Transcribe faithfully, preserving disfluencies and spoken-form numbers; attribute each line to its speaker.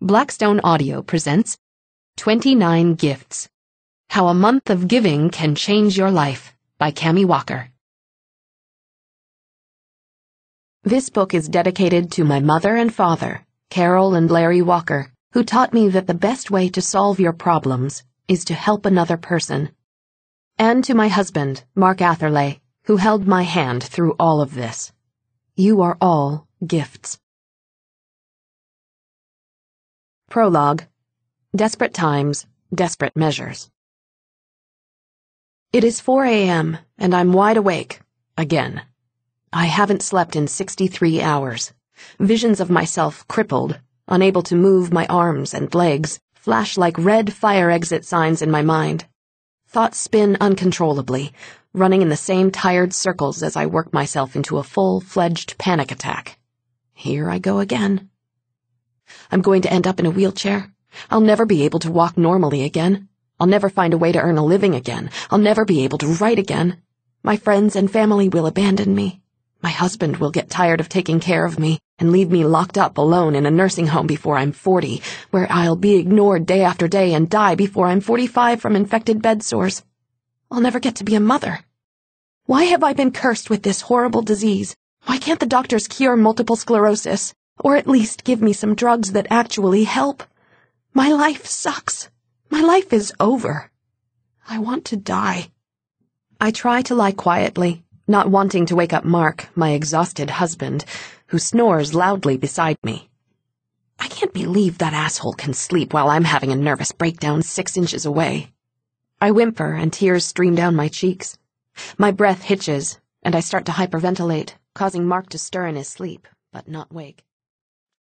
Speaker 1: Blackstone Audio presents twenty-nine Gifts. How a Month of Giving Can Change Your Life by Cami Walker. This book is dedicated to my mother and father, Carol and Larry Walker, who taught me that the best way to solve your problems is to help another person. And to my husband, Mark Atherley, who held my hand through all of this. You are all gifts. Prologue. Desperate times, desperate measures. It is four a m and I'm wide awake, again. I haven't slept in sixty-three hours. Visions of myself crippled, unable to move my arms and legs, flash like red fire exit signs in my mind. Thoughts spin uncontrollably, running in the same tired circles as I work myself into a full-fledged panic attack. Here I go again. I'm going to end up in a wheelchair. I'll never be able to walk normally again. I'll never find a way to earn a living again. I'll never be able to write again. My friends and family will abandon me. My husband will get tired of taking care of me and leave me locked up alone in a nursing home before I'm forty, where I'll be ignored day after day and die before I'm forty-five from infected bed sores. I'll never get to be a mother. Why have I been cursed with this horrible disease? Why can't the doctors cure multiple sclerosis? Or at least give me some drugs that actually help? My life sucks. My life is over. I want to die. I try to lie quietly, not wanting to wake up Mark, my exhausted husband, who snores loudly beside me. I can't believe that asshole can sleep while I'm having a nervous breakdown six inches away. I whimper and tears stream down my cheeks. My breath hitches, and I start to hyperventilate, causing Mark to stir in his sleep, but not wake.